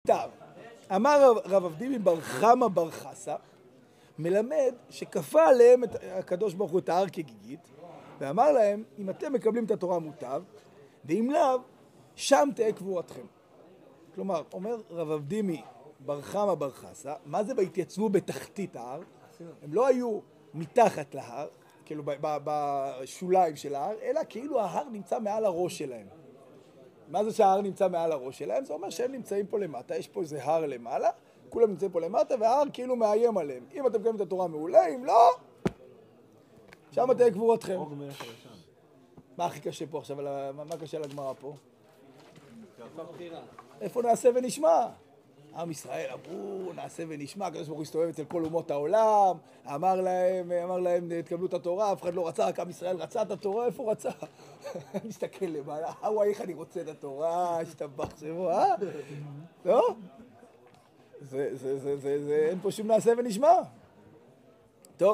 שבכתב. אמר רב אבדימי בר חמא בר חסא, מלמד שכפה עליהם את הקדוש ברוך הוא את ההר כגיגית, ואמר להם, אם אתם מקבלים את התורה מוטב, ואם לאו, שם תהיה קבורתכם. כלומר, אומר רב אבדימי בר חמא בר חסא, מה זה בהתייצבו בתחתית ההר? הם לא היו מתחת להר, כאילו בשוליים של ההר, אלא כאילו ההר נמצא מעל הראש שלהם. מה זה שההר נמצא מעל הראש שלהם? זה אומר שהם נמצאים פה למטה, יש פה איזה הר למעלה, כולם נמצאים פה למטה, וההר כאילו מאיים עליהם. אם אתם מקבלים את התורה מעולה, אם לא, שם תהיה קבורתכם. מה הכי קשה פה עכשיו? מה קשה לגמרא פה? איפה נעשה ונשמע? עם ישראל אמרו, נעשה ונשמע, הקדוש ברוך הוא הסתובב אצל כל אומות העולם, אמר להם, תקבלו את התורה, אף אחד לא רצה, רק עם ישראל רצה את התורה, איפה הוא רצה? מסתכל למעלה, איך אני רוצה את התורה, השתבח שמו, לא? אין פה שום נעשה ונשמע. טוב,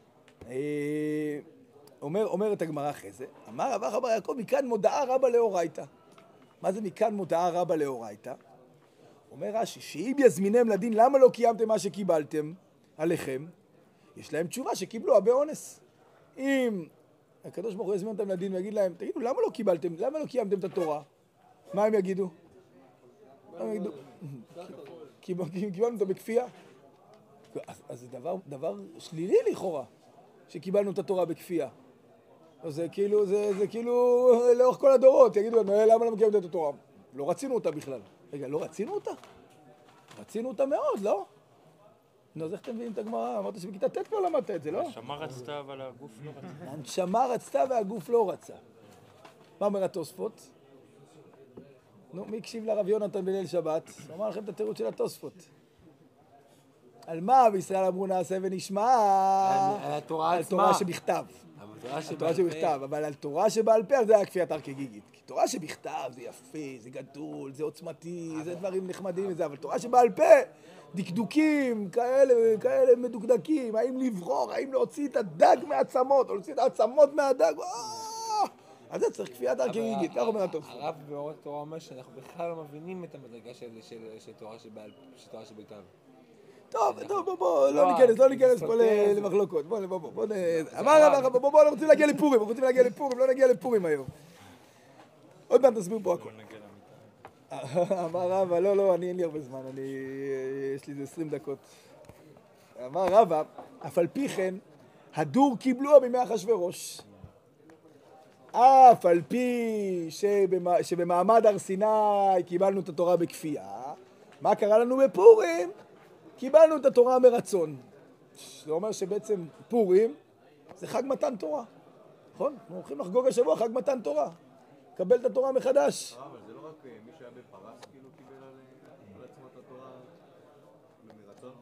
אומרת הגמרא אחרי זה, אמר רבא בר יעקב, מכאן מודעה רבה לאורייתא. מה זה מכאן מודעה רבה לאורייתא? אומר רש"י, שאם יזמינם לדין, למה לא קיימתם מה שקיבלתם עליכם? יש להם תשובה שקיבלו באונס. אם הקדוש ברוך הוא יזמין אותם לדין ויגיד להם, תגידו, למה לא קיבלתם? למה לא קיימתם את התורה? מה הם יגידו? קיבלנו אותה בכפייה. אז זה דבר שלילי לכאורה, שקיבלנו את התורה בכפייה. זה כאילו לאורך כל הדורות, יגידו לנו, למה לא קיימתם את התורה? לא רצינו אותה בכלל. רגע, לא רצינו אותה? רצינו אותה מאוד, לא? נו, אז איך אתם מבינים את הגמרא? אמרת שבכיתה ט' כבר למדת את זה, לא? הנשמה רצתה, אבל הגוף לא רצה. הנשמה רצתה והגוף לא רצה. מה אומר התוספות? נו, מי הקשיב לרב יונתן בליל שבת? הוא אמר לכם את התירוץ של התוספות. על מה בישראל אמרו נעשה ונשמע? על התורה עצמה. על תורה שבכתב. על תורה שבכתב, אבל על תורה שבעל פה זה היה כפיית הר כגיגית. כי תורה שבכתב זה יפה, זה גדול, זה עוצמתי, זה דברים נחמדים וזה, אבל תורה שבעל פה, דקדוקים, כאלה מדוקדקים, האם לברור, האם להוציא את הדג מהעצמות, או להוציא את העצמות מהדג, אז זה צריך כפיית הר כגיגית, כך אומר התוספות. הרב באור התורה אומר שאנחנו בכלל לא מבינים את המדרגה של תורה שבכתב. טוב, בוא, לא ניכנס פה למחלוקות. בוא, אמר, בוא, רוצים להגיע לפורים, לא נגיע לפורים היום. עוד מעט נסביר פה הכל. אמר רבא, לא, אין לי הרבה זמן, יש לי איזה 20 דקות. אמר רבא, אף על פי כן, הדור קיבלוה בימי אחשוורוש. אף על פי שבמעמד הר סיני קיבלנו את התורה בכפייה, מה קרה לנו בפורים? קיבלנו את התורה מרצון. זה אומר שבעצם פורים זה חג מתן תורה. נכון? אנחנו הולכים לחגוג השבוע חג מתן תורה. קבל את התורה מחדש. אבל זה לא רק מי שהיה בפרס כאילו קיבל על עצמו את התורה מרצון?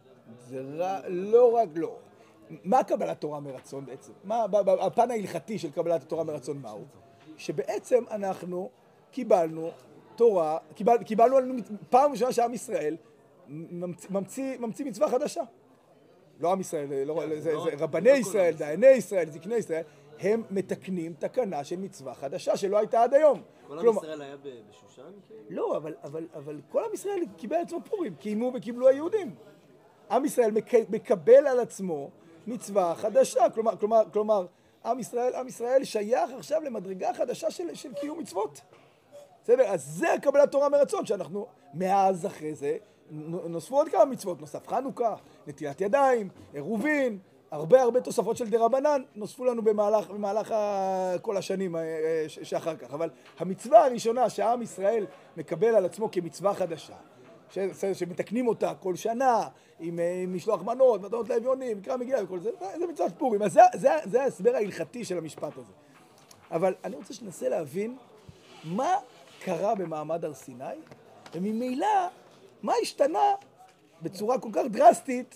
זה לא רק לא. מה קבלת תורה מרצון בעצם? הפן ההלכתי של קבלת התורה מרצון מהו? שבעצם אנחנו קיבלנו תורה, קיבלנו פעם ראשונה שעם ישראל ממציא מצווה חדשה. לא עם ישראל, זה רבני ישראל, דייני ישראל, זקני ישראל, הם מתקנים תקנה של מצווה חדשה שלא הייתה עד היום. כל עם ישראל היה בשושן? לא, אבל כל עם ישראל קיבל עצמו פורים, קיימו וקיבלו היהודים. עם ישראל מקבל על עצמו מצווה חדשה, כלומר, עם ישראל שייך עכשיו למדרגה חדשה של קיום מצוות. בסדר? אז זה קבלת תורה מרצון, שאנחנו מאז אחרי זה נוספו עוד כמה מצוות, נוסף חנוכה, נטילת ידיים, עירובין, הרבה תוספות של דרבנן נוספו לנו במהלך כל השנים שאחר כך. אבל המצווה הראשונה שהעם ישראל מקבל על עצמו כמצווה חדשה, שמתקנים אותה כל שנה עם משלוח מנות, מתנות לאביונים, מקרא מגילה וכל זה, זה מצוות פורים. אז זה ההסבר ההלכתי של המשפט הזה. אבל אני רוצה שננסה להבין מה קרה במעמד הר סיני, וממילא מה השתנה בצורה כל כך דרסטית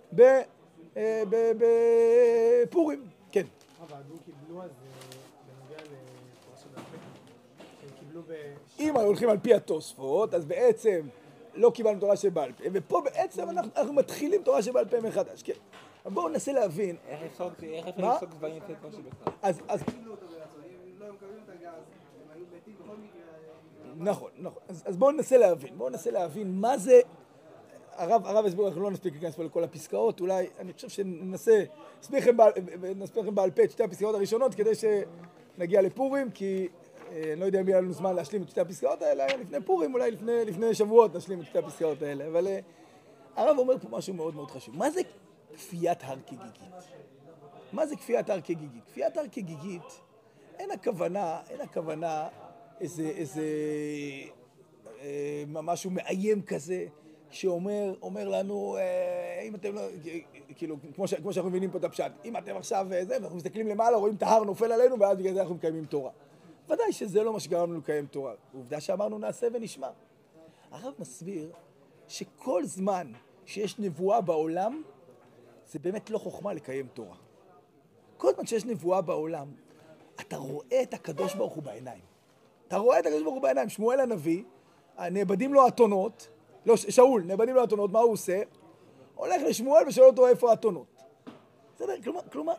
בפורים. כן. אבל הדור קיבלו אז בנוגע לתורה שבעל פה. הם קיבלו אם הולכים על פי התוספות, אז בעצם לא קיבלנו תורה שבעל פה, ופה בעצם אנחנו מתחילים תורה שבעל פה מחדש. כן. אבל בואו ננסה להבין. איך אפשר לפסוק דברים לפי תורה שבכתב? אז קיבלו אותו ברצון, אם לא הם מקבלים את הגז, הם היו מתים בכל מקרה. נכון, נכון. אז בואו ננסה להבין מה זה... הרב הסביר, אנחנו לא נספיק להיכנס פה לכל הפסקאות, אולי, אני חושב שננסה, נסביר לכם בעל פה את שתי הפסקאות הראשונות, כדי שנגיע לפורים, כי אני לא יודע אם יהיה לנו זמן להשלים את שתי הפסקאות האלה, לפני פורים, אולי לפני שבועות נשלים את שתי הפסקאות האלה, אבל הרב אומר פה משהו מאוד מאוד חשוב. מה זה כפיית הר כגיגית? מה זה כפיית הר כגיגית? כפיית הר כגיגית, אין הכוונה איזה משהו מאיים כזה, שאומר לנו, אם אתם לא, כאילו, כמו שאנחנו מבינים פה את הפשט, אם אתם עכשיו אנחנו מסתכלים למעלה, רואים את ההר נופל עלינו, ואז בגלל זה אנחנו מקיימים תורה. ודאי שזה לא מה שגרם לנו לקיים תורה. עובדה שאמרנו נעשה ונשמע. הרב מסביר שכל זמן שיש נבואה בעולם, זה באמת לא חוכמה לקיים תורה. כל זמן שיש נבואה בעולם, אתה רואה את הקדוש ברוך הוא בעיניים. אתה רואה את הקדוש ברוך הוא בעיניים. שמואל הנביא, נאבדים לו אתונות, לא, שאול, נאבדים לו אתונות, מה הוא עושה? הולך לשמואל ושואל אותו איפה האתונות. בסדר? כלומר,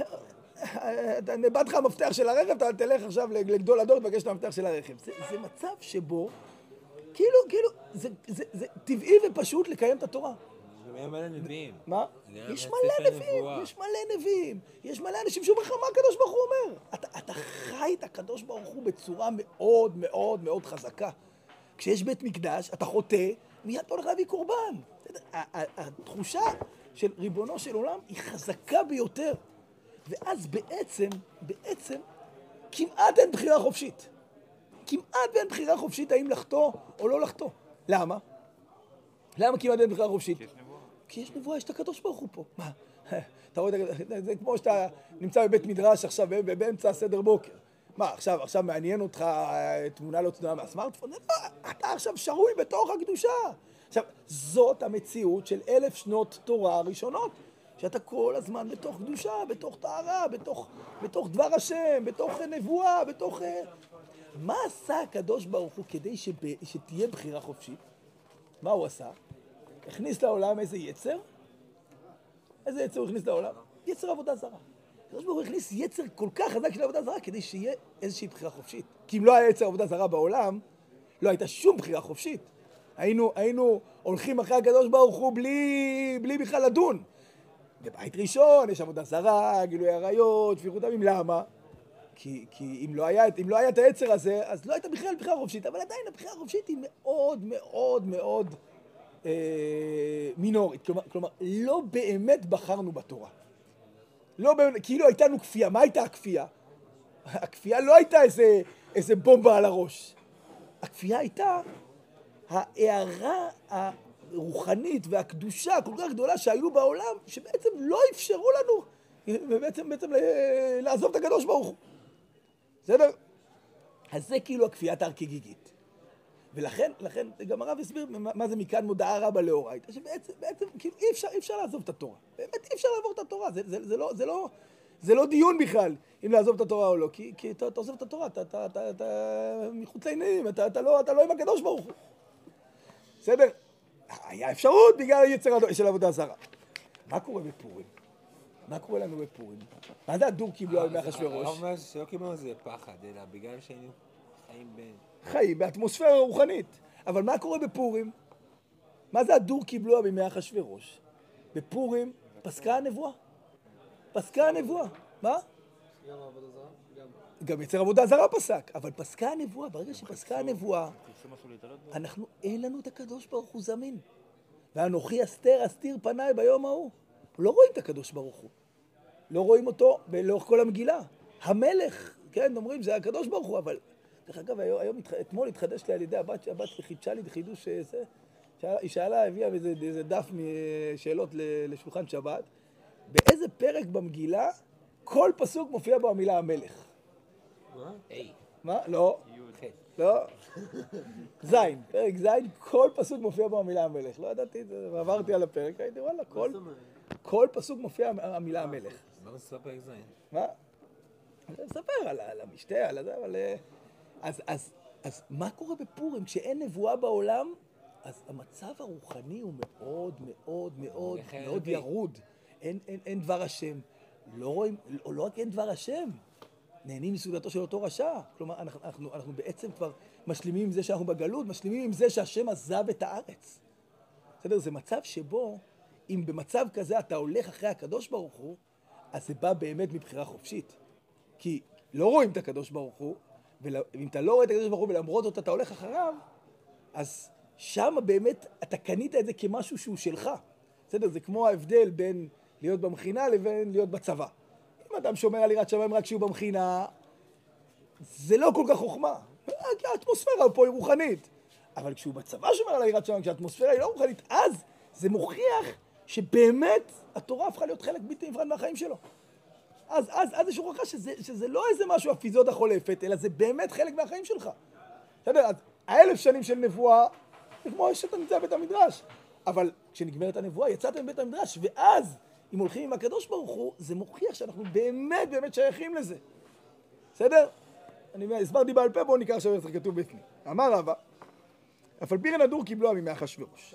נאבד לך המפתח של הרכב, אתה תלך עכשיו לגדול הדור, תבקש את המפתח של הרכב. זה מצב שבו, כאילו, זה טבעי ופשוט לקיים את התורה. יש מלא נביאים. מה? יש מלא נביאים. יש מלא אנשים שאומרים לך מה הקדוש ברוך הוא אומר. אתה חי את הקדוש ברוך הוא בצורה מאוד מאוד מאוד חזקה. כשיש בית מקדש, אתה חוטא, מיד אתה הולך להביא קורבן. התחושה של ריבונו של עולם היא חזקה ביותר. ואז בעצם, כמעט אין בחירה חופשית. כמעט אין בחירה חופשית האם לחטוא או לא לחטוא. למה? למה כמעט אין בחירה חופשית? כי יש נבואה, יש את הקדוש ברוך הוא פה. מה? אתה רואה, זה כמו שאתה נמצא בבית מדרש עכשיו, באמצע סדר בוקר. מה, עכשיו מעניין אותך תמונה לא צנועה מהסמארטפון? אתה עכשיו שרוי בתוך הקדושה. עכשיו, זאת המציאות של 1000 שנות תורה הראשונות, שאתה כל הזמן בתוך קדושה, בתוך טהרה, בתוך דבר השם, בתוך נבואה, בתוך... מה עשה הקדוש ברוך הוא כדי שתהיה בחירה חופשית? מה הוא עשה? הכניס לעולם איזה יצר? איזה יצר הוא הכניס לעולם? יצר עבודה זרה. הקדוש ברוך הוא הכניס יצר כל כך חזק של עבודה זרה כדי שיהיה איזושהי בחירה חופשית. כי אם לא היה יצר עבודה זרה בעולם, לא הייתה שום בחירה חופשית. היינו הולכים אחרי הקדוש ברוך הוא בלי בכלל לדון. בבית ראשון יש עבודה זרה, גילוי עריות, שפיכות דמים. למה? כי אם לא היה את היצר הזה, אז לא הייתה בכלל בחירה חופשית. אבל עדיין הבחירה החופשית היא מאוד מאוד מאוד מינורית. כלומר, לא באמת בחרנו בתורה. לא באמת, כאילו הייתה לנו כפייה. מה הייתה הכפייה? הכפייה לא הייתה איזה בומבה על הראש. הכפייה הייתה ההערה הרוחנית והקדושה כל כך גדולה שהיו בעולם, שבעצם לא אפשרו לנו בעצם לעזוב את הקדוש ברוך הוא. בסדר? אז זה כאילו הכפיית הר כגיגית. ולכן גם הרב הסביר מה זה מכאן מודעה רבה לאורייתא, שבעצם כאילו אי אפשר לעזוב את התורה. באמת אי אפשר לעבור את התורה. זה לא דיון בכלל אם לעזוב את התורה או לא, כי אתה עוזב את התורה, אתה מחוץ לעניינים, אתה לא עם הקדוש ברוך הוא. בסדר? היה אפשרות בגלל היצר של עבודה זרה. מה קורה בפורים? מה קורה לנו בפורים? מה זה הדור קיבלו על מאחשוורוש? הרב אומר שלא קיבלנו זה פחד, אלא בגלל שהיינו חיים באטמוספירה רוחנית. אבל מה קורה בפורים? מה זה הדור קיבלו בימי אחשוורוש? בפורים פסקה הנבואה. פסקה הנבואה. מה? גם יצר עבודה זרה פסק, אבל פסקה הנבואה, ברגע שפסקה הנבואה, אין לנו את הקדוש ברוך הוא זמין. ואנוכי אסתיר פניי ביום ההוא. לא רואים את הקדוש ברוך הוא. לא רואים אותו לאורך כל המגילה. המלך, כן, אומרים, זה הקדוש ברוך הוא, אבל... דרך אגב, אתמול התחדש לי על ידי הבת חידשה לי חידוש שזה, היא שאלה, הביאה איזה דף משאלות לשולחן שבת, באיזה פרק במגילה כל פסוק מופיע בו המילה המלך? מה? לא. לא. זין, פרק זין, כל פסוק מופיע בו המילה המלך. לא ידעתי את זה, עברתי על הפרק, הייתי וואלה, כל פסוק מופיע המילה המלך. מה זה פרק זין? מה? אני מספר על המשתה, על זה, אבל... אז מה קורה בפורים? כשאין נבואה בעולם, אז המצב הרוחני הוא מאוד מאוד מאוד מאוד ירוד. אין דבר השם. לא רואים, לא רק אין דבר השם, נהנים מסעודתו של אותו רשע. כלומר, אנחנו בעצם כבר משלימים עם זה שאנחנו בגלות, משלימים עם זה שהשם עזב את הארץ. בסדר? זה מצב שבו, אם במצב כזה אתה הולך אחרי הקדוש ברוך הוא, אז זה בא באמת מבחירה חופשית. כי לא רואים את הקדוש ברוך הוא, ואם אתה לא רואה את הקדוש ברוך הוא ולמרות זאת אתה הולך אחריו, אז שם באמת אתה קנית את זה כמשהו שהוא שלך. בסדר? זה כמו ההבדל בין להיות במכינה לבין להיות בצבא. אם אדם שומר על יראת שמיים רק כשהוא במכינה, זה לא כל כך חוכמה. כי האטמוספירה פה היא רוחנית. אבל כשהוא בצבא שומר על יראת שמיים, כשהאטמוספירה היא לא רוחנית, אז זה מוכיח שבאמת התורה הפכה להיות חלק בלתי נפרד מהחיים שלו. אז יש הוכחה שזה לא איזה משהו אפיזודה חולפת, אלא זה באמת חלק מהחיים שלך. בסדר? אז 1000 שנים של נבואה, זה כמו שאתה נמצא בבית המדרש. אבל כשנגמרת הנבואה, יצאת מבית המדרש, ואז אם הולכים עם הקדוש ברוך הוא, זה מוכיח שאנחנו באמת באמת שייכים לזה. בסדר? אני הסברתי בעל פה, בואו ניקח עכשיו איך זה כתוב בפנים. אמר רבא, אף על פי כן הדור קיבלוה מימי אחשוורוש.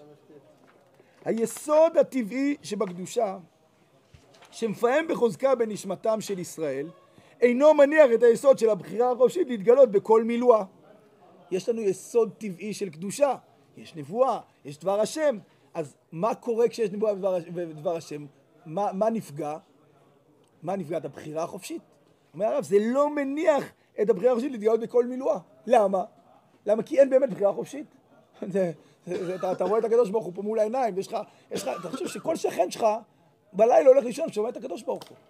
היסוד הטבעי שבקדושה, שמפעם בחוזקה בנשמתם של ישראל, אינו מניח את היסוד של הבחירה החופשית להתגלות בכל מילואה. יש לנו יסוד טבעי של קדושה, יש נבואה, יש דבר השם. אז מה קורה כשיש נבואה ודבר השם? מה נפגע? מה נפגע? את הבחירה החופשית. אומר הרב, זה לא מניח את הבחירה החופשית להתגלות בכל מילואה. למה? למה? כי אין באמת בחירה חופשית. אתה רואה את הקדוש ברוך הוא פה מול העיניים, אתה חושב שכל שכן שלך בלילה הולך לישון שומע את הקדוש ברוך הוא.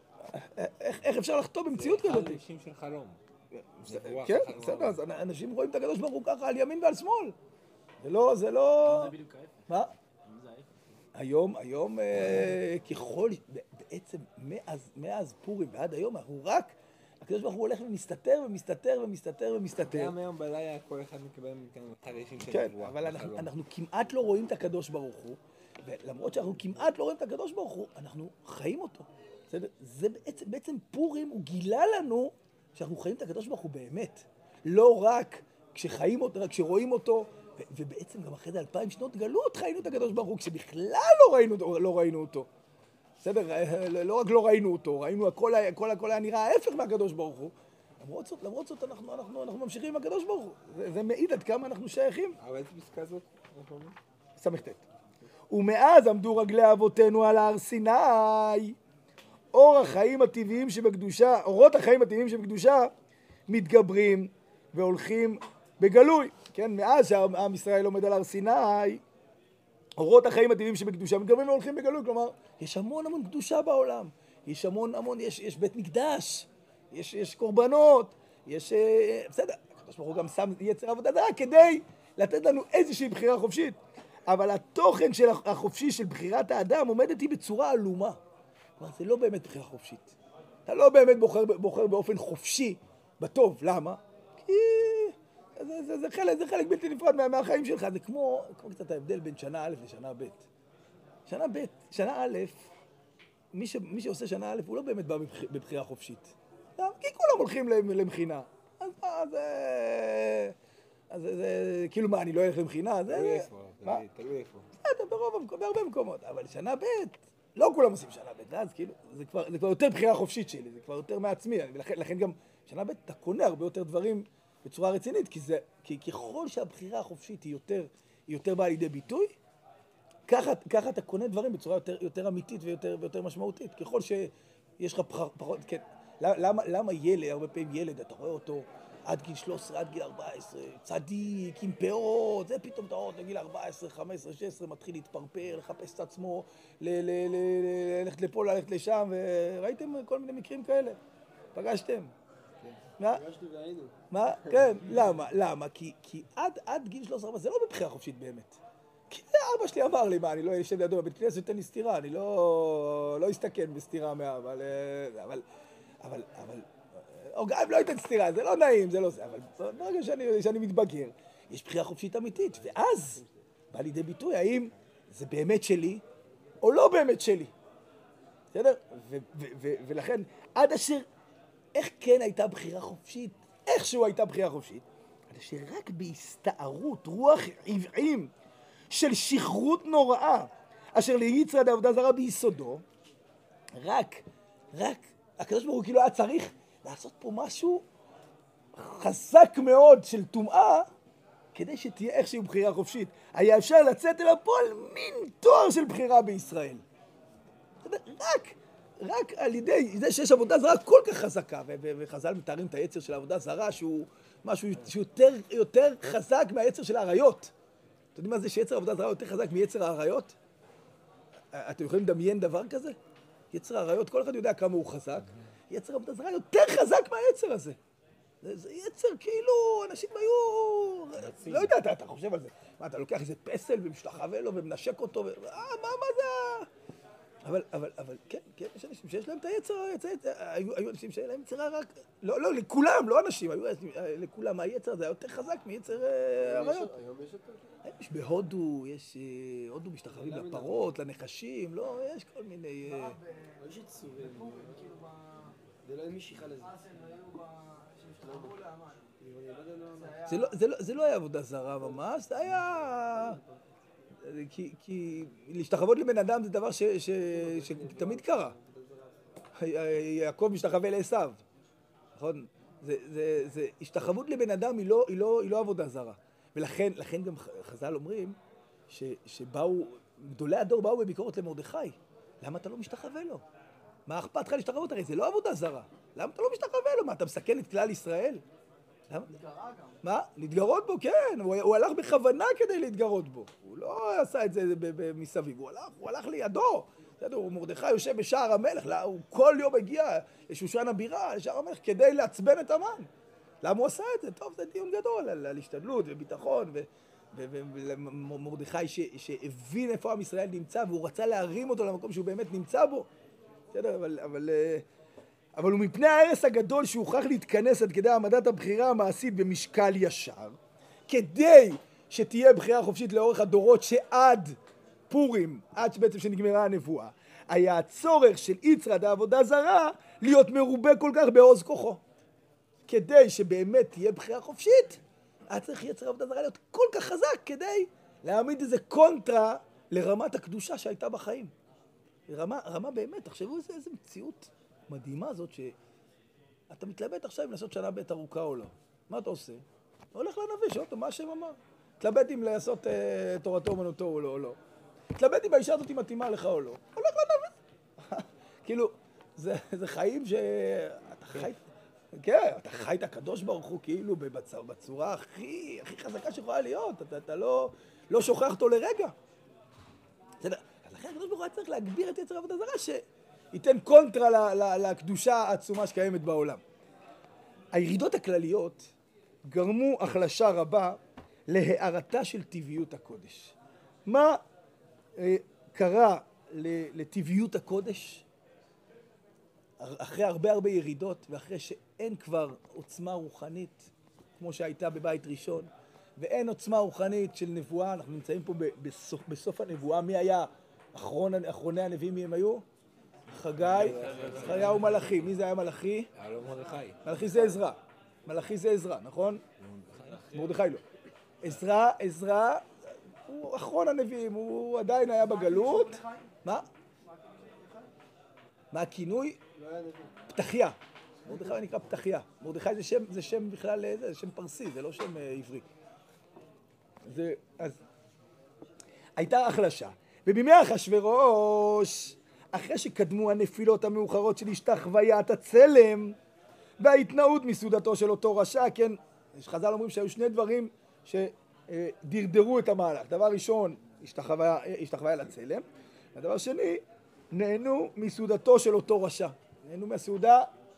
איך אפשר לחטוא במציאות כזאת? זה אנשים של חלום. כן, בסדר, אז אנשים רואים את הקדוש ברוך הוא ככה על ימין ועל שמאל. זה לא... זה בדיוק ההפך. מה? זה ההפך. היום ככל, בעצם מאז פורים ועד היום, אנחנו רק, הקדוש ברוך הוא הולך ומסתתר ומסתתר ומסתתר ומסתתר. גם היום בלילה כל אחד מקבל מכאן חרישים של כן, נבואה. אבל אנחנו כמעט לא רואים את הקדוש ברוך הוא, ולמרות שאנחנו כמעט לא רואים את הקדוש ברוך הוא, אנחנו חיים אותו. זה בעצם פורים, הוא גילה לנו שאנחנו חיים את הקדוש ברוך הוא באמת. לא רק כשחיים אותו, רק כשרואים אותו, ובעצם גם אחרי זה 2000 שנות גלות חיינו את הקדוש ברוך הוא, כשבכלל לא ראינו אותו. בסדר? לא רק לא ראינו אותו, ראינו הכל היה נראה ההפך מהקדוש ברוך הוא. למרות זאת אנחנו ממשיכים עם הקדוש ברוך הוא. זה מעיד עד כמה אנחנו שייכים. אבל איזה פסקה זאת? סמכת. ומאז עמדו רגלי אבותינו על הר סיני. אורות החיים הטבעיים שבקדושה מתגברים והולכים בגלוי. כן, מאז שעם ישראל עומד על הר סיני, אורות החיים הטבעיים שבקדושה מתגברים והולכים בגלוי. כלומר, יש המון קדושה בעולם. יש יש בית מקדש, יש קורבנות, בסדר, הקדוש ברוך הוא גם שם יצר עבודה זרה כדי לתת לנו איזושהי בחירה חופשית. אבל התוכן של החופשי של בחירת האדם עומדת היא בצורה עלומה. כלומר, זה לא באמת בחירה חופשית. אתה לא באמת בוחר באופן חופשי בטוב. למה? כי זה חלק בלתי נפרד מהחיים שלך. זה כמו קצת ההבדל בין שנה א' לשנה ב'. שנה א', מי שעושה שנה א' הוא לא באמת בא בבחירה חופשית. כי כולם הולכים למכינה. אז כאילו מה, אני לא אלך למכינה? תלוי איפה. בהרבה מקומות. אבל שנה ב', לא כולם עושים שנה ב', אז כאילו, זה כבר יותר בחירה חופשית שלי, זה כבר יותר מעצמי. לכן גם שנה ב' אתה קונה הרבה יותר דברים בצורה רצינית, כי ככל שהבחירה החופשית היא יותר באה לידי ביטוי, ככה אתה קונה דברים בצורה יותר אמיתית ויותר משמעותית. ככל שיש לך פחות, כן. למה ילד, הרבה פעמים ילד, אתה רואה אותו עד גיל 13, עד גיל 14, צדיק, עם פאות, זה פתאום אתה רואה, לגיל 14, 15, 16, מתחיל להתפרפר, לחפש את עצמו, ללכת לפה, ללכת לשם, וראיתם כל מיני מקרים כאלה? פגשתם? פגשנו והיינו. מה? כן, למה? כי עד גיל 13, זה לא בבחירה חופשית באמת. כי אבא שלי אמר לי, אני לא אשב לידו בבית כנסת, תן לי סתירה, אני לא אסתכן בסתירה מאבא, אבל או גם לא ייתן סתירה, זה לא נעים, זה לא זה, אבל ברגע שאני מתבגר, יש בחירה חופשית אמיתית, ואז בא לידי ביטוי, האם זה באמת שלי, או לא באמת שלי. בסדר? ולכן, עד אשר, איך כן הייתה בחירה חופשית? איכשהו הייתה בחירה חופשית, עד אשר רק בהסתערות, רוח עבעים, של שכרות נוראה, אשר ליצרא דעבודה זרה ביסודו, רק, הקדוש ברוך הוא כאילו היה צריך לעשות פה משהו חזק מאוד של טומאה, כדי שתהיה איכשהו בחירה חופשית. היה אפשר לצאת אל הפועל מין תואר של בחירה בישראל. רק על ידי זה שיש עבודה זרה כל כך חזקה, וחז"ל מתארים את היצר של העבודה זרה, שהוא משהו יותר חזק מהיצר של האריות. אתם יודעים מה זה שיצר העבודה זרה יותר חזק מיצר האריות? אתם יכולים לדמיין דבר כזה? יצר האריות, כל אחד יודע כמה הוא חזק. יצר העבודה זרה יותר חזק מהיצר הזה. זה יצר כאילו, אנשים היו... לא יודע, אתה חושב על זה. מה, אתה לוקח איזה פסל ומשתחווה לו ומנשק אותו, מה זה? אבל כן, יש אנשים שיש להם את היצר, היו אנשים שאין להם יצר רק... לא, לכולם, לא אנשים, לכולם היצר הזה היה יותר חזק מיצר האריות. היום יש יותר? יש בהודו, הודו משתחווים לפרות, לנחשים, לא, יש כל מיני... יש יצורים, זה לא משיכה לזה. זה לא היה עבודה זרה ממש, זה היה... כי להשתחוות לבן אדם זה דבר שתמיד קרה. יעקב משתחווה לעשיו, נכון? השתחוות לבן אדם היא לא עבודה זרה. ולכן גם חז"ל אומרים שבאו, גדולי הדור באו בביקורת למרדכי. למה אתה לא משתחווה לו? מה אכפת לך להשתחוות? הרי זה לא עבודה זרה. למה אתה לא משתחווה לו? מה, אתה מסכן את כלל ישראל? מה? להתגרות בו, כן. הוא הלך בכוונה כדי להתגרות בו. הוא לא עשה את זה מסביב. הוא הלך לידו. מרדכי יושב בשער המלך. הוא כל יום הגיע לשושן הבירה, לשער המלך, כדי לעצבן את המן. למה הוא עשה את זה? טוב, זה דיון גדול על השתדלות וביטחון. ומרדכי שהבין איפה עם ישראל נמצא, והוא רצה להרים אותו למקום שהוא באמת נמצא בו. בסדר, אבל הוא מפני ההרס הגדול שהוכרח להתכנס עד כדי העמדת הבחירה המעשית במשקל ישר, כדי שתהיה בחירה חופשית לאורך הדורות שעד פורים, עד שבעצם שנגמרה הנבואה, היה הצורך של יצרא דעבודה זרה להיות מרובה כל כך בעוז כוחו. כדי שבאמת תהיה בחירה חופשית, היה צריך יצר עבודה זרה להיות כל כך חזק כדי להעמיד איזה קונטרה לרמת הקדושה שהייתה בחיים. רמה באמת, תחשבו איזה מציאות מדהימה זאת שאתה מתלבט עכשיו אם לעשות שנה בית ארוכה או לא. מה אתה עושה? הולך לנביא, שואל אותו, מה השם אמר? תלבט אם לעשות תורתו אומנותו או לא, או לא. תלבט אם האישה הזאת מתאימה לך או לא. הולך לנביא. כאילו, זה חיים שאתה חי... כן, אתה חי את הקדוש ברוך הוא כאילו בצורה הכי חזקה שיכולה להיות. אתה לא שוכח אותו לרגע. בסדר. אז לכן הקדוש ברוך הוא היה צריך להגביר את יצר עבודה זרה שייתן קונטרה לקדושה העצומה שקיימת בעולם. הירידות הכלליות גרמו החלשה רבה להארתה של טבעיות הקודש. מה קרה לטבעיות הקודש? אחרי הרבה ירידות, ואחרי שאין כבר עוצמה רוחנית, כמו שהייתה בבית ראשון, ואין עוצמה רוחנית של נבואה, אנחנו נמצאים פה בסוף הנבואה. מי היה אחרוני הנביאים? מי הם היו? חגי, זכריה ומלאכי. מי זה היה מלאכי? היה לו מרדכי. מלאכי זה עזרא. מלאכי זה עזרא, נכון? מרדכי לא. עזרא הוא אחרון הנביאים, הוא עדיין היה בגלות. מה? מה הכינוי? פתחיה. מרדכי נקרא פתחיה. מרדכי זה שם בכלל, זה שם פרסי, זה לא שם עברי. אז הייתה החלשה. ובימי אחשוורוש, אחרי שקדמו הנפילות המאוחרות של השתחוויית הצלם וההתנאות מסעודתו של אותו רשע, כן, חז"ל אומרים שהיו שני דברים שדרדרו את המהלך. דבר ראשון, השתחוויה לצלם. הדבר שני, נהנו מסעודתו של אותו רשע. נהנו מהסעודה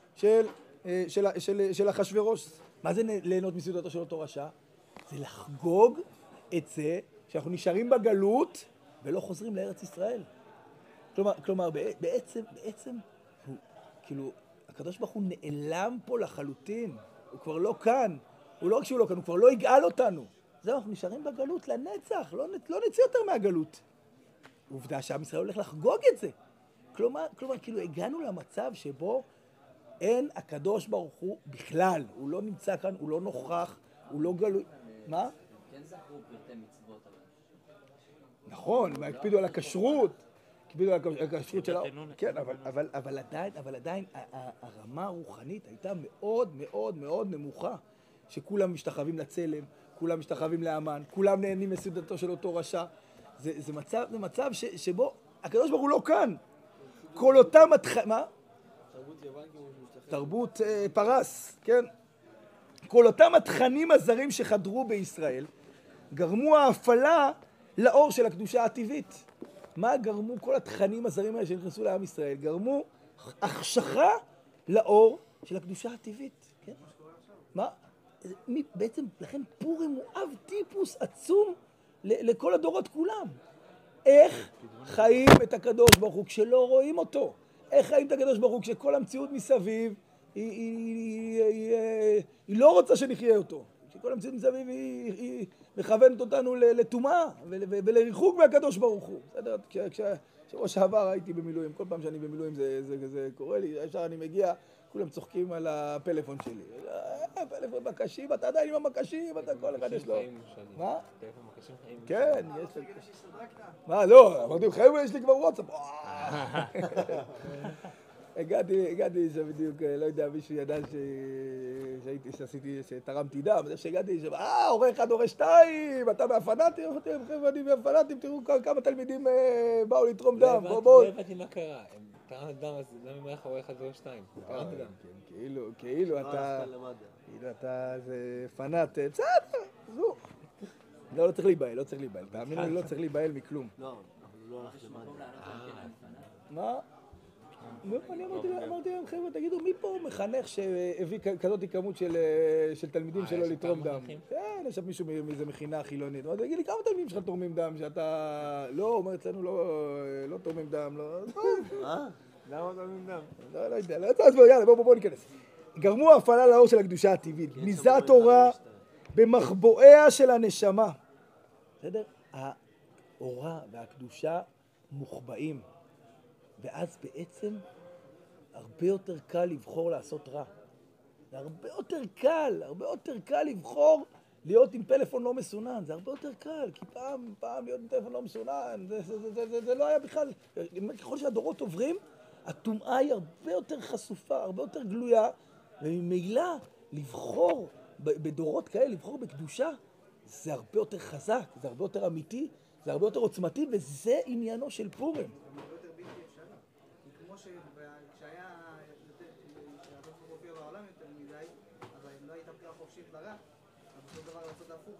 של אחשוורוש. מה זה ליהנות מסעודתו של אותו רשע? זה לחגוג את זה שאנחנו נשארים בגלות ולא חוזרים לארץ ישראל. כלומר, בעצם, כאילו, הקדוש ברוך הוא נעלם פה לחלוטין. הוא כבר לא כאן. הוא לא רק שהוא לא כאן, הוא כבר לא יגאל אותנו. זהו, אנחנו נשארים בגלות לנצח, לא נצא יותר מהגלות. עובדה שעם ישראל הולך לחגוג את זה. כלומר, כאילו, הגענו למצב שבו אין הקדוש ברוך הוא בכלל. הוא לא נמצא כאן, הוא לא נוכח, הוא לא גלוי. מה? כן זכרו פרטי מצוות. נכון, והקפידו על הכשרות. הקפידו על הכשרות של האור. תנון. כן, אבל עדיין הרמה הרוחנית הייתה מאוד מאוד מאוד נמוכה, שכולם משתחווים לצלם, כולם משתחווים לאמן, כולם נהנים מסעודתו של אותו רשע. זה מצב שבו הקדוש ברוך הוא לא כאן. כל אותם מה? תרבות יוון כמו תרבות פרס, כן? כל אותם התכנים הזרים שחדרו בישראל גרמו ההפעלה לאור של הקדושה הטבעית. מה גרמו כל התכנים הזרים האלה שנכנסו לעם ישראל? גרמו החשכה לאור של הקדושה הטבעית, כן? מה? בעצם, לכן פורים הוא אב טיפוס עצום לכל הדורות כולם. איך חיים את הקדוש ברוך הוא כשלא רואים אותו? איך חיים את הקדוש ברוך הוא כשכל המציאות מסביב היא לא רוצה שנחיה אותו? כשכל המציאות מסביב היא מכוונת אותנו לטומאה ולריחוק מהקדוש ברוך הוא. בסדר? כשבוע שעבר הייתי במילואים, כל פעם שאני במילואים זה קורה לי, ישר אני מגיע, כולם צוחקים על הפלאפון שלי. הפלאפון מקשים, אתה עדיין עם המקשים, אתה כל אחד יש לו. מה? טלפון מקשים חיים. כן, יש לי. מה, לא, אמרתי, חיים יש לי כבר וואטסאפ. הגעתי שם בדיוק, לא יודע, מישהו ידע שתרמתי דם, שהגעתי שם, הורה אחד, הורה שתיים, אתה מהפנאטים, אני מהפנאטים, תראו כמה תלמידים באו לתרום דם, בואו. לא הבנתי מה קרה, תרמת דם, אז למה אם היה לך הורה אחד הורה שתיים? תרמת דם. כאילו אתה זה פנאט, בסדר, זו. לא צריך להיבהל, תאמינו לי, לא צריך להיבהל מכלום. לא, אבל הוא לא הלך למד"א. מה? אני אמרתי להם, חבר'ה, תגידו, מי פה מחנך שהביא כזאת כמות של תלמידים שלו לתרום דם? כן, יש שם מישהו מאיזה מכינה חילונית. אמרתי, תגיד לי, כמה תלמידים שלך תורמים דם שאתה... לא, אומר אצלנו לא תורמים דם, לא... למה תורמים דם? לא יודע, לא יודע, יאללה, בואו ניכנס. גרמו ההפעלה לאור של הקדושה הטבעית, גניזת תורה במחבואיה של הנשמה. בסדר? האורה והקדושה מוחבאים. ואז בעצם הרבה יותר קל לבחור לעשות רע. זה הרבה יותר קל לבחור להיות עם פלאפון לא מסונן. זה הרבה יותר קל, כי פעם להיות עם טלפון לא מסונן, זה לא היה בכלל. ככל שהדורות עוברים, הטומאה היא הרבה יותר חשופה, הרבה יותר גלויה, וממילא לבחור בדורות כאלה, לבחור בקדושה, זה הרבה יותר חזק, זה הרבה יותר אמיתי, זה הרבה יותר עוצמתי, וזה עניינו של פורים. כשהיה שהקדוש ברוך הוא הופיע בעולם יותר מדי, אז לא הייתה בחירה חופשית לרע, אז בסופו של דבר לעשות הפוך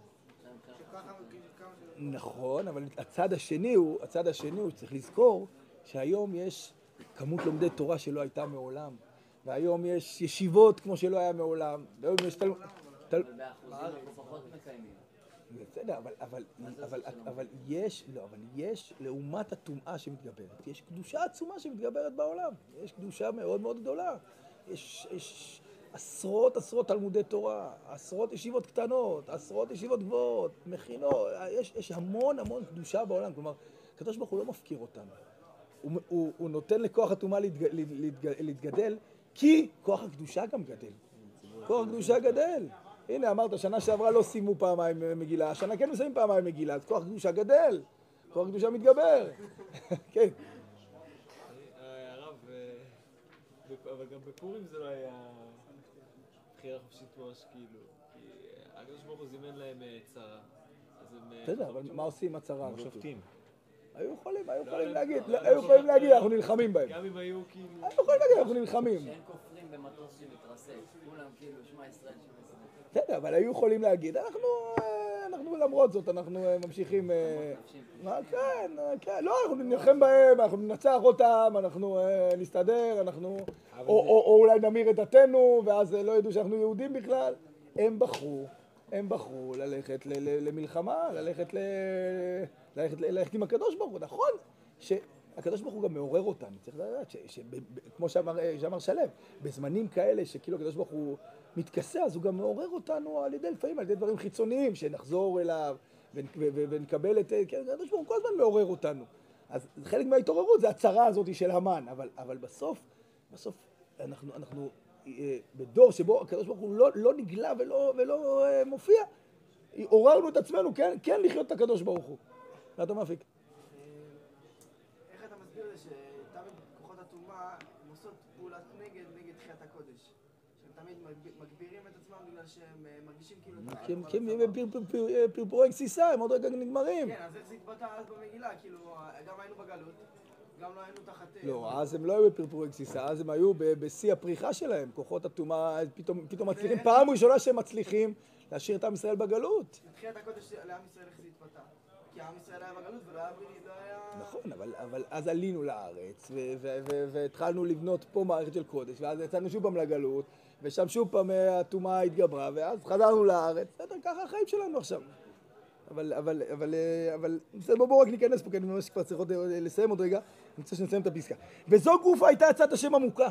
עכשיו. נכון, אבל הצד השני הוא צריך לזכור שהיום יש כמות לומדי תורה שלא הייתה מעולם, והיום יש ישיבות כמו שלא היה מעולם, והיום יש באחוזים אנחנו פחות מקיימים. בסדר, אבל יש לעומת הטומאה שמתגברת, יש קדושה עצומה שמתגברת בעולם, יש קדושה מאוד מאוד גדולה, יש עשרות תלמודי תורה, עשרות ישיבות קטנות, עשרות ישיבות גבוהות, מכינות, יש המון קדושה בעולם, כלומר, הקדוש ברוך הוא לא מפקיר אותנו, הוא נותן לכוח הטומאה להתגדל, כי כוח הקדושה גם גדל, כוח הקדושה גדל. הנה, אמרת, שנה שעברה לא סיימו פעמיים מגילה, השנה כן מסיימים פעמיים מגילה, אז כוח קדושה גדל, כוח קדושה מתגבר. כן. הרב, אבל גם בפורים זה לא היה בחירה חופשית ממש, כאילו, כי הקדוש ברוך הוא זימן להם צרה, אז הם... בסדר, אבל מה עושים עם הצרה הזאת? שופטים. היו יכולים להגיד, אנחנו נלחמים בהם. גם אם היו כאילו... היו יכולים להגיד, אנחנו נלחמים. שאין כופרים במטוס שמתרסק, כולם כאילו, שמע ישראל. בסדר, אבל היו יכולים להגיד, אנחנו למרות זאת, אנחנו ממשיכים... כן, לא, אנחנו נלחם בהם, אנחנו ננצח אותם, אנחנו נסתדר, או אולי נמיר את דתנו, ואז לא ידעו שאנחנו יהודים בכלל. הם בחרו ללכת למלחמה, ללכת עם הקדוש ברוך הוא. נכון שהקדוש ברוך הוא גם מעורר אותנו, צריך לדעת, כמו שאמר שלם, בזמנים כאלה שכאילו הקדוש ברוך הוא מתכסה, אז הוא גם מעורר אותנו על ידי דברים חיצוניים, שנחזור אליו ונקבל את... כן, הקדוש ברוך הוא כל הזמן מעורר אותנו. אז חלק מההתעוררות זה הצרה הזאת של המן, אבל בסוף אנחנו בדור שבו הקדוש ברוך הוא לא נגלה ולא מופיע, עוררנו את עצמנו, כן לחיות את הקדוש ברוך הוא. מה אתה מפיק? איך אתה מסביר זה שתמיד כוחות הטומאה הם עושות פעולת נגד תחיית הקודש. שהם תמיד מגבירים את עצמם בגלל שהם מרגישים כאילו... כי הם פרפורי גסיסה, הם עוד רגע נגמרים. כן, אז איך זה התבטא אז במגילה? כאילו, גם היינו בגלות, גם לא היינו תחת... לא, אז הם לא היו בפרפורי גסיסה, אז הם היו בשיא הפריחה שלהם. כוחות הטומאה פתאום מצליחים, פעם ראשונה שהם מצליחים להשאיר את עם ישראל בגלות. תחיית הקודש לעם ישראל איך זה התבטא? כי עם ישראל היה בגלות ולא היה... נכון, אבל אז עלינו לארץ, והתחלנו לבנות פה מערכת של קודש, ואז יצאנו שוב פעם לגלות, ושם שוב פעם הטומאה התגברה, ואז חזרנו לארץ. ככה החיים שלנו עכשיו. אבל בואו רק ניכנס פה, כי אני ממש כבר צריך לסיים עוד רגע, אני רוצה שנסיים את הפסקה. וזו גופה הייתה הצעת השם עמוקה.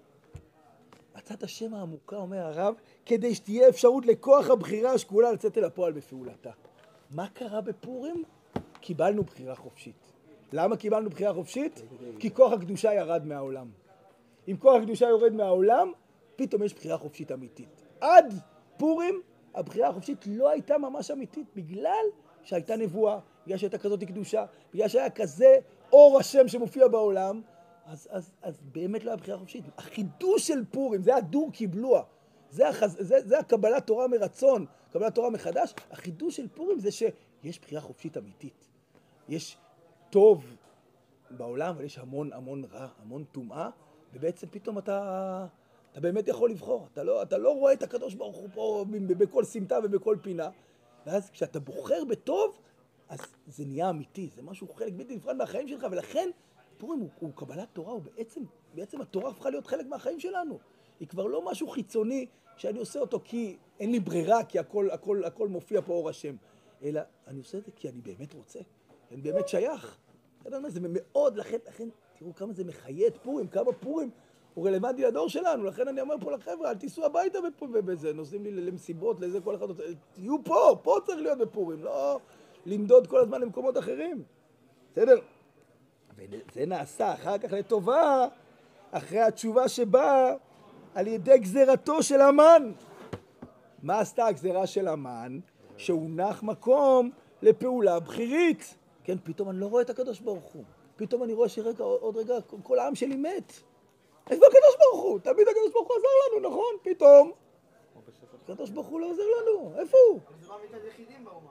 הצעת השם העמוקה, אומר הרב, כדי שתהיה אפשרות לכוח הבחירה השקולה לצאת אל הפועל בפעולתה. מה קרה בפורים? קיבלנו בחירה חופשית. למה קיבלנו בחירה חופשית? כי כוח הקדושה ירד מהעולם. אם כוח הקדושה יורד מהעולם, פתאום יש בחירה חופשית אמיתית. עד פורים, הבחירה החופשית לא הייתה ממש אמיתית, בגלל שהייתה נבואה, בגלל שהייתה כזאת קדושה, בגלל שהיה כזה אור השם שמופיע בעולם, אז באמת לא היה בחירה חופשית. החידוש של פורים, זה הדור קיבלוה, זה הקבלת תורה מרצון, קבלת תורה מחדש. החידוש של פורים זה שיש בחירה חופשית אמיתית. יש טוב בעולם, אבל יש המון רע, המון טומאה, ובעצם פתאום אתה באמת יכול לבחור. אתה לא רואה את הקדוש ברוך הוא פה בכל סמטה ובכל פינה. ואז כשאתה בוחר בטוב, אז זה נהיה אמיתי. זה משהו חלק בלתי נפרד מהחיים שלך, ולכן פורים הוא קבלת תורה, הוא בעצם התורה הפכה להיות חלק מהחיים שלנו. היא כבר לא משהו חיצוני שאני עושה אותו כי אין לי ברירה, כי הכל מופיע פה אור השם. אלא אני עושה את זה כי אני באמת רוצה. אני באמת שייך. זה מאוד, לכן תראו כמה זה מחיה את פורים, כמה פורים הוא רלוונטי לדור שלנו. לכן אני אומר פה לחבר'ה, אל תיסעו הביתה בזה, נוסעים לי למסיבות, לזה כל אחד, תהיו פה צריך להיות בפורים, לא למדוד כל הזמן למקומות אחרים. בסדר? וזה נעשה אחר כך לטובה, אחרי התשובה שבאה על ידי גזירתו של המן. מה עשתה הגזירה של המן? שהונח מקום לפעולה בחירית. כן, פתאום אני לא רואה את הקדוש ברוך הוא. פתאום אני רואה עוד רגע כל העם שלי מת. איפה הקדוש ברוך הוא? תמיד הקדוש ברוך הוא עזר לנו, נכון? פתאום. הקדוש ברוך הוא לא עוזר לנו. איפה הוא? זה בא מצד יחידים באומה.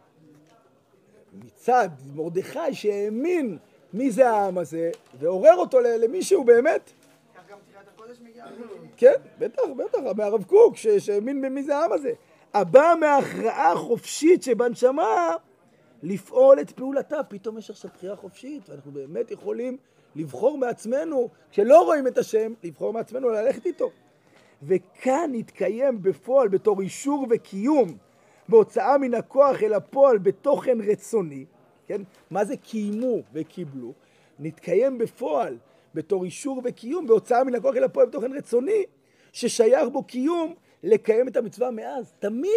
מצד מרדכי שהאמין מי זה העם הזה, ועורר אותו למישהו באמת. כך גם תחיית הקודש מגיעה. כן, בטח, מהרב קוק, שהאמין במי זה העם הזה. הבא מההכרעה החופשית שבנשמה, לפעול את פעולתה. פתאום יש עכשיו בחירה חופשית, ואנחנו באמת יכולים לבחור מעצמנו, כשלא רואים את השם, לבחור מעצמנו ללכת איתו. וכאן נתקיים בפועל בתור אישור וקיום, בהוצאה מן הכוח אל הפועל בתוכן רצוני, כן? מה זה קיימו וקיבלו? נתקיים בפועל בתור אישור וקיום, בהוצאה מן הכוח אל הפועל בתוכן רצוני, ששייך בו קיום לקיים את המצווה מאז.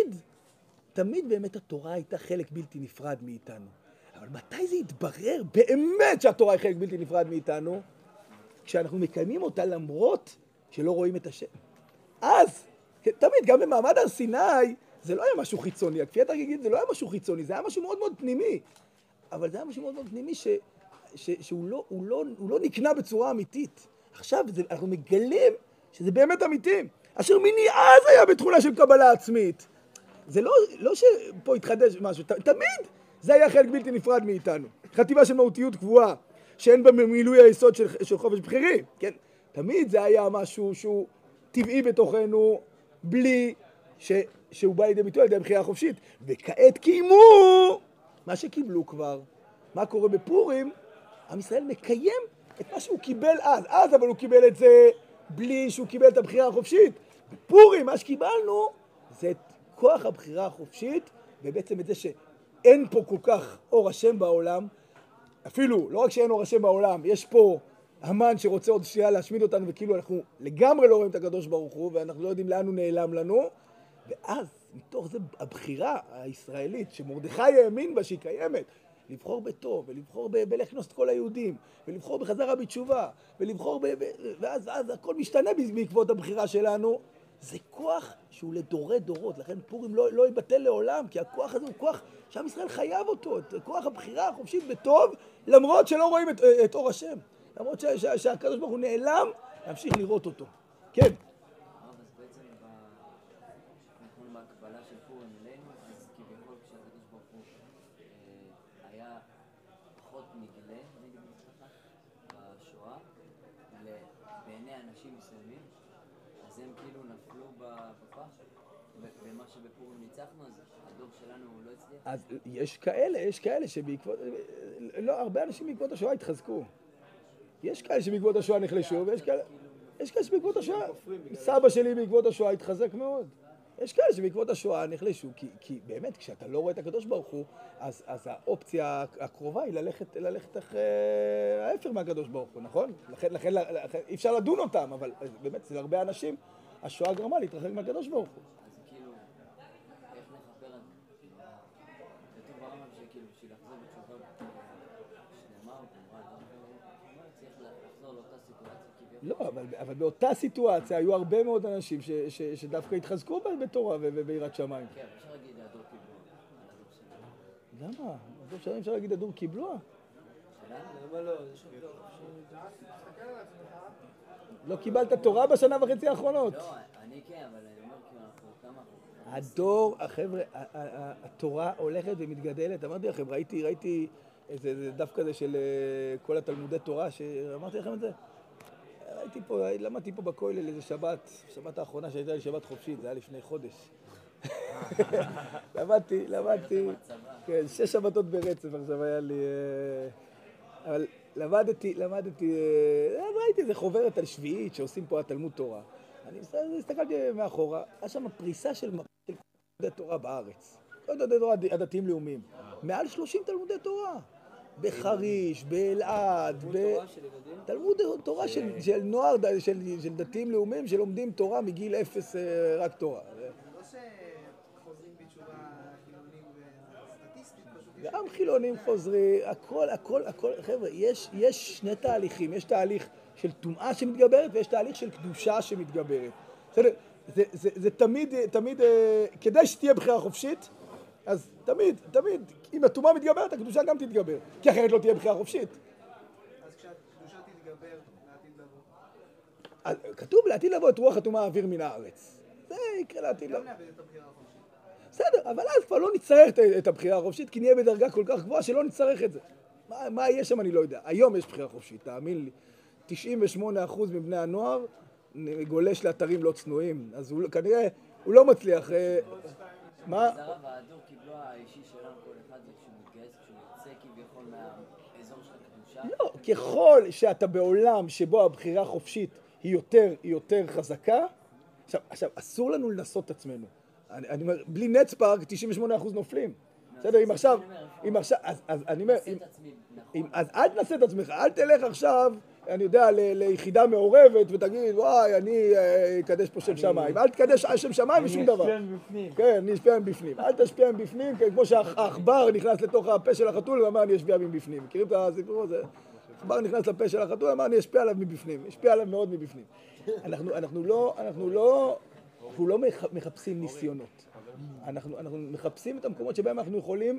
תמיד באמת התורה הייתה חלק בלתי נפרד מאיתנו. אבל מתי זה יתברר באמת שהתורה היא חלק בלתי נפרד מאיתנו? כשאנחנו מקיימים אותה למרות שלא רואים את השם. אז, תמיד, גם במעמד הר סיני, זה לא היה משהו חיצוני. הכפיית הרגיגית זה לא היה משהו חיצוני, זה היה משהו מאוד מאוד פנימי. אבל זה היה משהו מאוד מאוד פנימי שהוא לא נקנה בצורה אמיתית. עכשיו אנחנו מגלים שזה באמת אמיתי. אשר מיני אז היה בתכונה של קבלה עצמית. זה לא שפה התחדש משהו, תמיד זה היה חלק בלתי נפרד מאיתנו. חטיבה של מהותיות קבועה, שאין בה מילוי היסוד של חופש בחירי, כן? תמיד זה היה משהו שהוא טבעי בתוכנו, בלי שהוא בא לידי ביטוי על ידי הבחירה החופשית. וכעת קיימו מה שקיבלו כבר. מה קורה בפורים? עם ישראל מקיים את מה שהוא קיבל אז אבל הוא קיבל את זה בלי שהוא קיבל את הבחירה החופשית. בפורים מה שקיבלנו זה את כוח הבחירה החופשית, ובעצם את זה שאין פה כל כך אור השם בעולם, אפילו לא רק שאין אור השם בעולם, יש פה המן שרוצה עוד שנייה להשמיד אותנו, וכאילו אנחנו לגמרי לא רואים את הקדוש ברוך הוא, ואנחנו לא יודעים לאן הוא נעלם לנו, ואז מתוך זה הבחירה הישראלית שמרדכי האמין בה שהיא קיימת, לבחור בטוב, ולבחור בלכנוס את כל היהודים, ולבחור בחזרה בתשובה, ולבחור ואז הכל משתנה בעקבות הבחירה שלנו. זה כוח שהוא לדורי דורות, לכן פורים לא יבטל לעולם, כי הכוח הזה הוא כוח שעם ישראל חייב אותו, את כוח הבחירה החופשית בטוב, למרות שלא רואים את אור השם. למרות שהקדוש ברוך הוא נעלם, להמשיך לראות אותו. כן. אז בעצם אנחנו בהקבלה של פורים אלינו, אז כביכול כשהקדוש ברוך הוא היה פחות נגלה, נגיד בשואה, בעיני אנשים מסוימים, אז הם כאילו נפלו בפח, ומה שבפורים ניצחנו, אז הדור שלנו לא הצליח. אז יש כאלה שבעקבות, לא, הרבה אנשים בעקבות השואה התחזקו. יש כאלה שבעקבות השואה נחלשו, ויש כאלה שבעקבות השואה, סבא שלי בעקבות השואה התחזק מאוד. יש כאלה שבעקבות השואה נחלשו, כי באמת כשאתה לא רואה את הקדוש ברוך הוא, אז האופציה הקרובה היא ללכת אחרי ההפך מהקדוש ברוך הוא, נכון? לכן אי אפשר לדון אותם, אבל באמת אצל הרבה אנשים השואה גרמה להתרחק מהקדוש ברוך הוא. אז כאילו, איך נחבר כתוב ברמב"ם שכאילו בשביל לחזור בתשובה שנאמר, צריך לחזור לאותה סיטואציה כביכול. לא, אבל באותה סיטואציה היו הרבה מאוד אנשים שדווקא התחזקו בתורה וביראת שמיים. כן, אפשר להגיד הדור קיבלו, למה? הדור שלנו אפשר להגיד הדור קיבלוה? למה לא? יש עוד דור. תסתכל על עצמך. לא קיבלת תורה בשנה וחצי האחרונות. לא, אני כן, אבל אני אומר כאילו אנחנו כמה... הדור, החבר'ה, התורה הולכת ומתגדלת. אמרתי לכם, ראיתי איזה דף כזה של כל התלמודי תורה, שאמרתי לכם את זה. למדתי פה בכולל איזה שבת האחרונה שהייתה לי שבת חופשית, זה היה לפני חודש. למדתי, כן, 6 שבתות ברצף עכשיו היה לי, אבל למדתי, אז ראיתי איזה חוברת על שביעית שעושים פה התלמוד תורה. אני הסתכלתי מאחורה, היה שם פריסה של תלמודי תורה בארץ. לא תלמודי תורה הדתיים לאומיים. מעל 30 תלמודי תורה. בחריש, באלעד, תלמוד תורה של נוער, של דתיים לאומיים שלומדים תורה מגיל 0 רק תורה. לא שחוזרים בתשובה חילונים וסטטיסטית, פשוט גם חילונים חוזרים, הכל, חבר'ה, יש שני תהליכים, יש תהליך של טומאה שמתגברת ויש תהליך של קדושה שמתגברת. זה תמיד, כדי שתהיה בחירה חופשית, אז תמיד, אם הטומאה מתגברת, הקדושה גם תתגבר, כי אחרת לא תהיה בחירה חופשית. אז כשהקדושה תתגבר לעתיד לבוא. כתוב לעתיד לבוא את רוח הטומאה האוויר מן הארץ. זה יקרה לעתיד לבוא. גם נאבד את הבחירה החופשית. בסדר, אבל אז כבר לא נצטרך את הבחירה החופשית, כי נהיה בדרגה כל כך גבוהה שלא נצטרך את זה. מה יהיה שם אני לא יודע. היום יש בחירה חופשית, תאמין לי. 98% מבני הנוער גולש לאתרים לא צנועים, אז כנראה הוא לא מצליח. מה? אז הרב ההדור קיבלו האישי שלנו כל אחד כשהוא מתגייס, כשהוא יוצא כביכול מהאזור של הקדושה? לא, ככל שאתה בעולם שבו הבחירה החופשית היא יותר חזקה, עכשיו, אסור לנו לנסות את עצמנו. אני אומר, בלי נצפארק 98% נופלים. בסדר, אם עכשיו, אז אני אומר, אז אל תנסה את עצמך, אל תלך עכשיו, אני יודע, ליחידה מעורבת ותגיד, וואי, אני אקדש פה שם שמיים. אל תקדש שם שמיים ושום דבר. אני אשפיע מבפנים. כן, אני אשפיע מבפנים. אל תשפיע מבפנים, כמו שהעכבר נכנס לתוך הפה של החתול ואמר, אני אשפיע מבפנים. מכירים את הסיפור הזה? העכבר נכנס לפה של החתול ואמר, אני אשפיע עליו מבפנים. אשפיע עליו מאוד מבפנים. אנחנו לא מחפשים ניסיונות. אנחנו מחפשים את המקומות שבהם אנחנו יכולים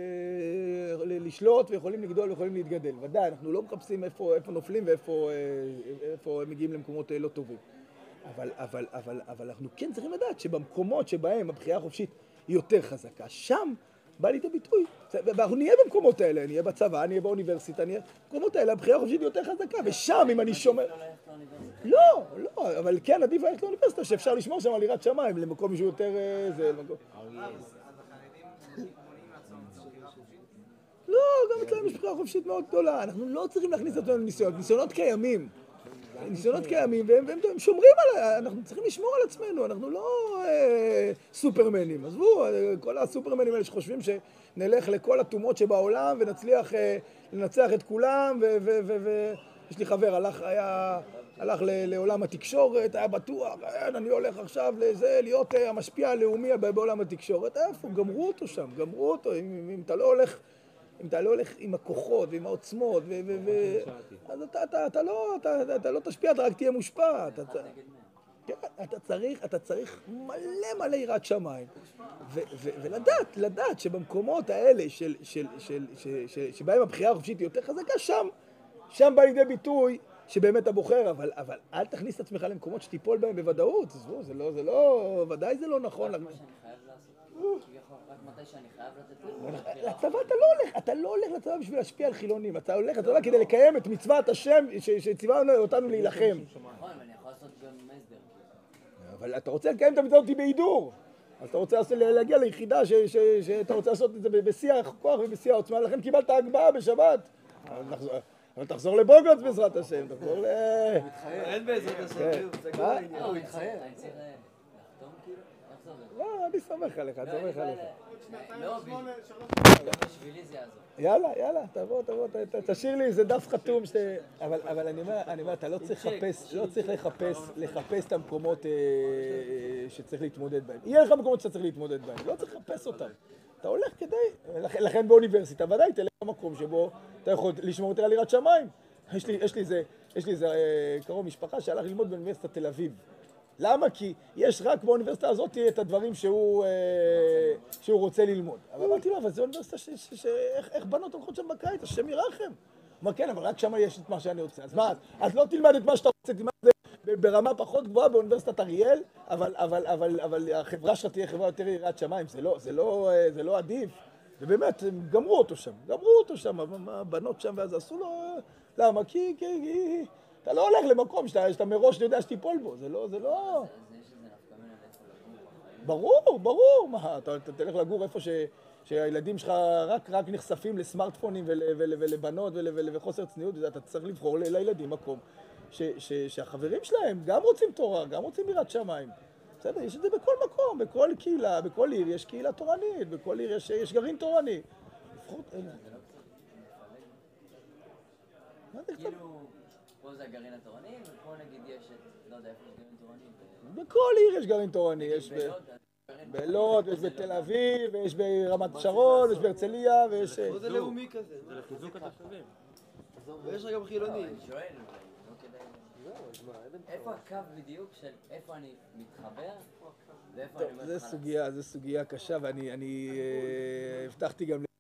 לשלוט ויכולים לגדול ויכולים להתגדל. ודאי, אנחנו לא מחפשים איפה נופלים ואיפה מגיעים למקומות לא טובים. אבל אנחנו כן צריכים לדעת שבמקומות שבהם הבחירה החופשית היא יותר חזקה, שם בא לידי ביטוי. ואנחנו נהיה במקומות האלה, נהיה בצבא, נהיה באוניברסיטה, נהיה במקומות האלה, הבחירה החופשית היא יותר חזקה, ושם אם אני שומר... לא, אבל כן, עדיף ללכת לאוניברסיטה, שאפשר לשמור שם על יראת שמיים, למקום שהוא יותר... אז החרדים מונים לעצמם בחירה חופשית? לא, גם אצלם יש בחירה חופשית מאוד גדולה. אנחנו לא צריכים להכניס אותנו לניסיונות. ניסיונות קיימים. ניסיונות קיימים, והם שומרים על... אנחנו צריכים לשמור על עצמנו, אנחנו לא סופרמנים. עזבו, כל הסופרמנים האלה שחושבים שנלך לכל התאומות שבעולם ונצליח לנצח את כולם, ויש לי חבר, הלך לעולם התקשורת, היה בטוח, אני הולך עכשיו לזה, להיות המשפיע הלאומי בעולם התקשורת. איפה? גמרו אותו שם, גמרו אותו. אם אתה לא הולך עם הכוחות ועם העוצמות, אז אתה לא תשפיע, אתה רק תהיה מושפע. אתה צריך מלא יראת שמיים. ולדעת שבמקומות האלה שבהם הבחירה החופשית היא יותר חזקה, שם בא לידי ביטוי שבאמת אתה בוחר, אבל אל תכניס את עצמך למקומות שתיפול בהם בוודאות. זה לא, ודאי זה לא נכון. רק מה שאני חייב לעשות, כביכול, רק מתי שאני חייב לתת לצבא אתה לא הולך לצבא בשביל להשפיע על חילונים, אתה הולך לצבא כדי לקיים את מצוות השם שציווה אותנו להילחם. נכון, ואני יכול לעשות גם הסדר. אבל אתה רוצה לקיים את המצוות בהידור. אז אתה רוצה להגיע ליחידה שאתה רוצה לעשות את זה בשיא הכוח ובשיא העוצמה, לכן קיבלת הגבהה בשבת. אבל תחזור לבוגוץ בעזרת השם, תחזור ל... אין בעזרת השם, זה כל העניין. הוא מתחייב. אני צריך לחתום כאילו? איך זה עובד? לא, אני סומך עליך, אני סומך עליך. לא, בשבילי זה יעזור. יאללה, תבוא, תשאיר לי איזה דף חתום אבל אני אומר, אתה לא צריך לחפש את המקומות שצריך להתמודד בהם. יהיה לך מקומות שאתה צריך להתמודד בהם, לא צריך לחפש אותם. אתה הולך כדי, לכן באוניברסיטה, ודאי תלך למקום שבו אתה יכול לשמור יותר על יראת שמיים. יש לי איזה קרוב משפחה שהלך ללמוד באוניברסיטת תל אביב. למה? כי יש רק באוניברסיטה הזאת את הדברים שהוא רוצה ללמוד. אבל אמרתי לו, אבל זו אוניברסיטה איך בנות הולכות שם בקיץ, השם ירחם. אמר, כן, אבל רק שם יש את מה שאני רוצה. אז מה, אז לא תלמד את מה שאתה רוצה, תלמד את זה ברמה פחות גבוהה באוניברסיטת אריאל, אבל החברה שלך תהיה חברה יותר יראת שמיים, זה לא עדיף. ובאמת, הם גמרו אותו שם, הבנות שם, ואז עשו לו, למה? כי אתה לא הולך למקום שאתה מראש יודע שתיפול בו, זה לא... אז יש איזה נפקא מינה לאיפה לגור. ברור, מה, אתה תלך לגור איפה שהילדים שלך רק נחשפים לסמארטפונים ולבנות וחוסר צניעות, אתה צריך לבחור לילדים מקום שהחברים שלהם גם רוצים תורה, גם רוצים יראת שמיים. בסדר, יש את זה בכל מקום, בכל קהילה, בכל עיר יש קהילה תורנית, בכל עיר יש גרעין תורני. כאילו, פה זה הגרעין התורני, ופה נגיד יש את, לא יודע, איפה יש גרעין תורני? בכל עיר יש גרעין תורני, יש בלוד, יש בתל אביב, ויש ברמת השרון, יש בהרצליה, ויש... פה זה לאומי כזה. זה לחיזוק התושבים. ויש לך גם חילוני. אני שואל, לא כדאי. איפה הקו בדיוק של איפה אני מתחבר, ואיפה אני אומר לך... זו סוגיה קשה, ואני הבטחתי גם